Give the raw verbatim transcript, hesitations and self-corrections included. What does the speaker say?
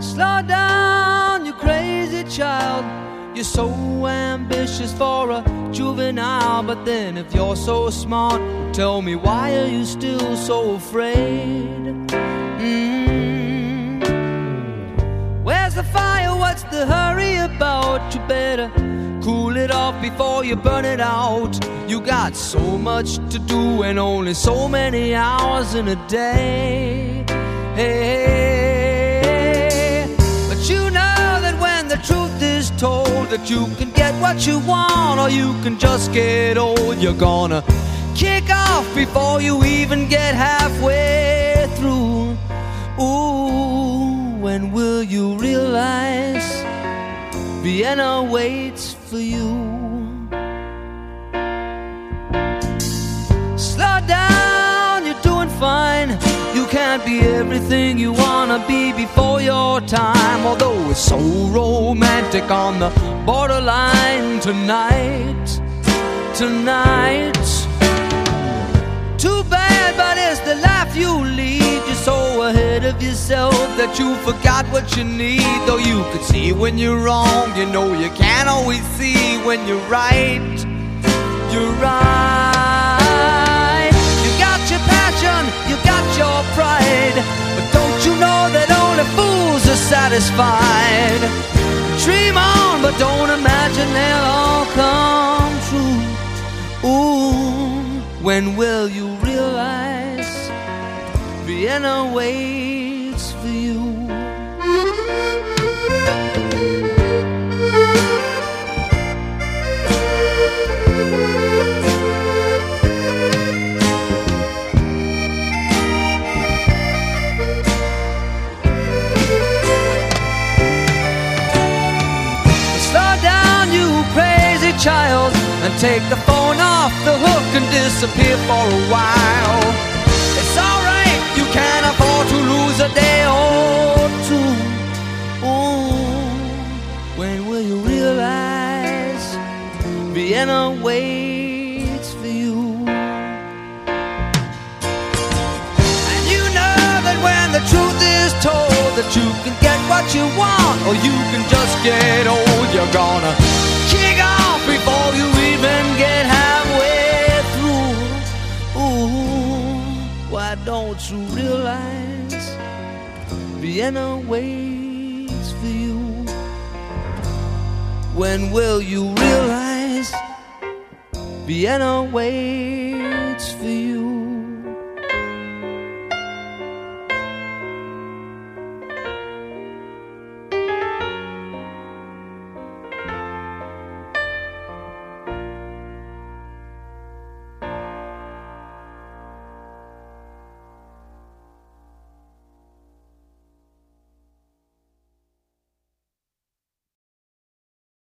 Slow down, you crazy child. You're so ambitious for a juvenile. But then if you're so smart, tell me, why are you still so afraid? Mm. Where's the fire? What's the hurry about? You better cool it off before you burn it out. You got so much to do and only so many hours in a day. Hey, but you know that when the truth is told, that you can get what you want or you can just get old. You're gonna kick off before you even get halfway through. Ooh, when will you realize Vienna waits for you? Slow down, you're doing fine. You can't be everything you wanna be before your time. Although it's so romantic on the borderline tonight, tonight. Too bad, but it's the life you lead. You're so ahead of yourself that you forgot what you need. Though you could see when you're wrong, you know you can't always see when you're right. You're right. You got your passion, you got your pride, but don't you know that only fools are satisfied? Dream on, but don't imagine they'll all come true. Ooh, when will you realize Vienna waits for you? Slow down, you crazy child, and take the phone off the hook and disappear for a while. It's alright, you can't afford to lose a day or two. Ooh, when will you realize Vienna waits for you? And you know that when the truth is told, that you can get what you want or you can just get old. You're gonna kick off before you even get halfway through. Ooh, why don't you realize Vienna waits for you? When will you realize Vienna waits for you?